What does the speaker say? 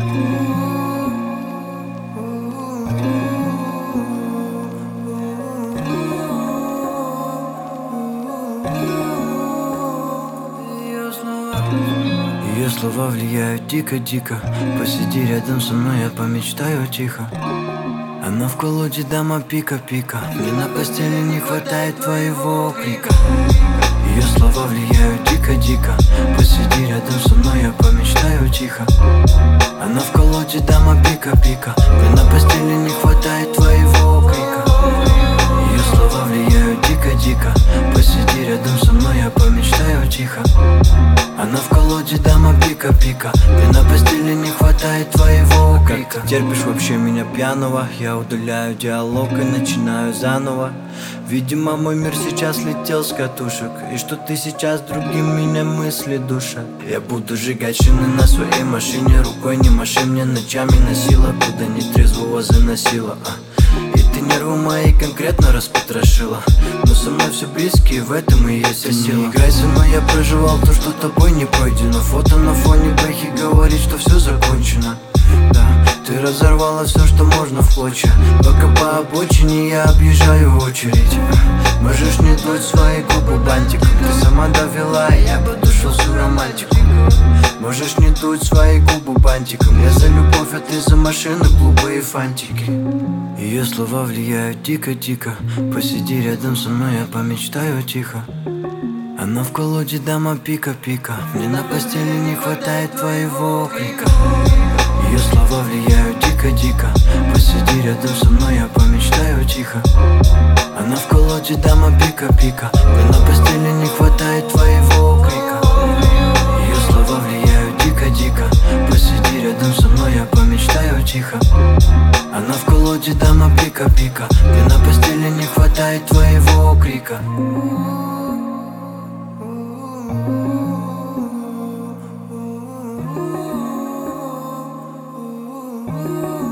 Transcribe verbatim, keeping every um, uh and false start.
Ее слова влияют дико-дико. Посиди рядом со мной, я помечтаю тихо. Она в колоде, дама пика-пика. Мне на постели не хватает твоего крика. Ее слова влияют дико-дико. Посиди рядом со мной, я помечтаю тихо. Она в колоде, дама пика-пика. Мне на постели не хватает твоего крика. Ее слова влияют дико-дико. Посиди рядом со мной, я помечтаю тихо. Она в колоде, дама пика-пика. Мне на постели не хватает твоего крика. Как ты терпишь вообще меня пьяного? Я удаляю диалог и начинаю заново. Видимо, мой мир сейчас летел с катушек, и что ты сейчас другим меня мысли душат. Я буду сжигать шины на своей машине. Рукой не маши мне ночами носила, куда нетрезвого заносила, а. И ты нервы мои конкретно распотрошила. Но со мной все близко, и в этом и есть вся сила. Не играй со мной, я проживал то, что тобой не пройдено. Фото на фоне бэхи говорит, что все закончено. Да, ты разорвала все, что можно в клочья. Пока по обочине я объезжаю очередь. Можешь не дуть свои губы бантиком. Ты сама довела, и я подушил всю романтику. Можешь не дуть свои губы бантиком. Я за любовь, а ты за машины, клубы и фантики. Ее слова влияют дико-дико. Посиди рядом со мной, я помечтаю тихо. Она в колоде, дама пика-пика. Мне на постели не хватает твоего крика. Ее слова влияют дико-дико. Посиди рядом со мной, я помечтаю тихо. Она в колоде, дама пика-пика. Мне на постели не хватает твоего крика. Ее слова влияют дико-дико. Посиди рядом со мной, я помечтаю тихо. Она в колоде, дама пика-пика. Мне на постели не хватает твоего крика. Ooh.